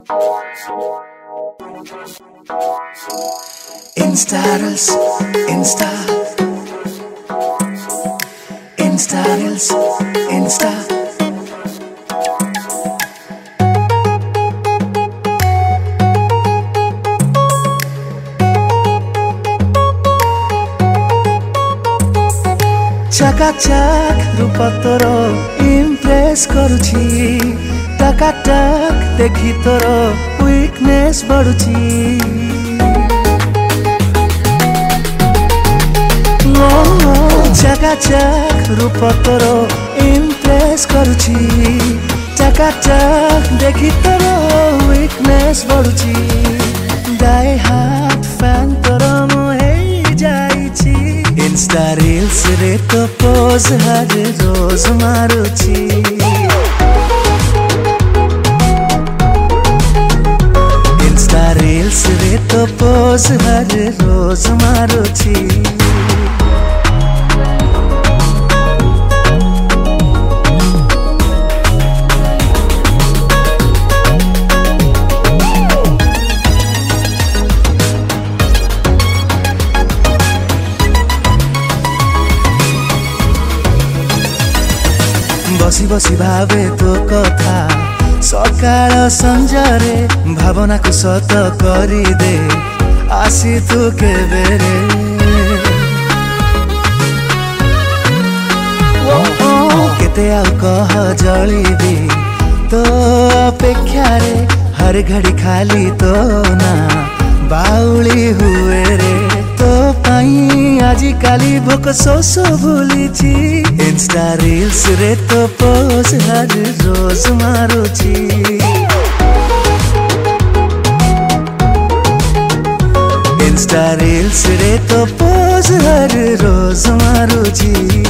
Insta Reels, Insta Reels, Insta चकाचक रूप तोर इम्प्रेस करुछि टकाटक देखि तोर वीकनेस बढ़ुछि चकाचक रूप तोर इम्प्रेस करुछि टकाटक देखि तोर वीकनेस बढ़ुछि डाई हाथ फैन तोर मोहे जाइछि इंस्टा रील्स रे तो पोज हर रोज मारुछि इंस्टा रील्स रे तो पोज हर रोज मारुछि बसी बसी भावे तो कथा सकाळ संजरे भावना को सत करी दे आसी तू केबे रे केते आउ कह जळीबी तो अपेक्षा रे हर घड़ी खाली तो ना बाउली हुए रे तो पाई आजी काली भोक सोस भूलिछि इंस्टा रील्स रे तो पोज हर रोज मारुछि इंस्टा रील्स रे तो पोज हर रोज मारुछि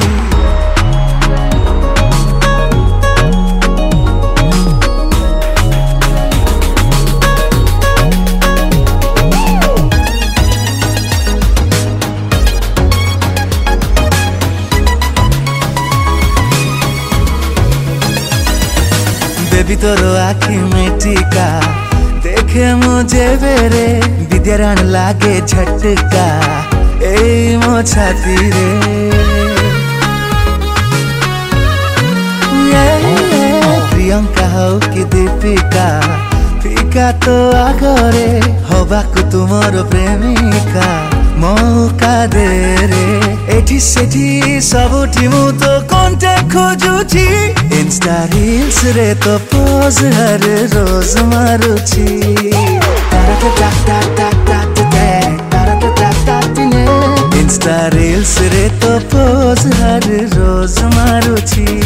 बेबी तोर आखि में टीका देखे मुझे बेरे विद्याराण लागे झटका ए मो छाती रे प्रियंका हो कि दीपिका फिका तो आगरे हबाकु तुमर प्रेमिका मौका दे रे एठी सेठी सबुठी मु तो कांटेक्ट खोजुछि इंस्टा रील्स रे तो पोज हर रोज मारुछि इंस्टा रील्स रे तो पोज हर रोज मारुछि।